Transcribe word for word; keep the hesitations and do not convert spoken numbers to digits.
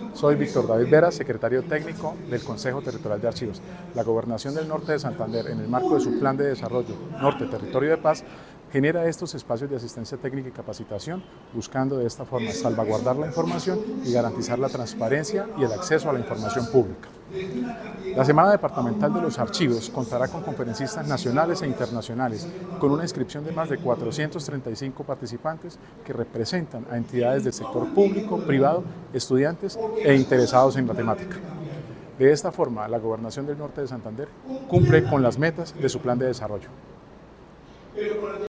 Soy Víctor David Vera, secretario técnico del Consejo Territorial de Archivos. La Gobernación del Norte de Santander, en el marco de su Plan de Desarrollo Norte Territorio de Paz, genera estos espacios de asistencia técnica y capacitación, buscando de esta forma salvaguardar la información y garantizar la transparencia y el acceso a la información pública. La Semana Departamental de los Archivos contará con conferencistas nacionales e internacionales, con una inscripción de más de cuatrocientos treinta y cinco participantes que representan a entidades del sector público, privado, estudiantes e interesados en la temática. De esta forma, la Gobernación del Norte de Santander cumple con las metas de su plan de desarrollo.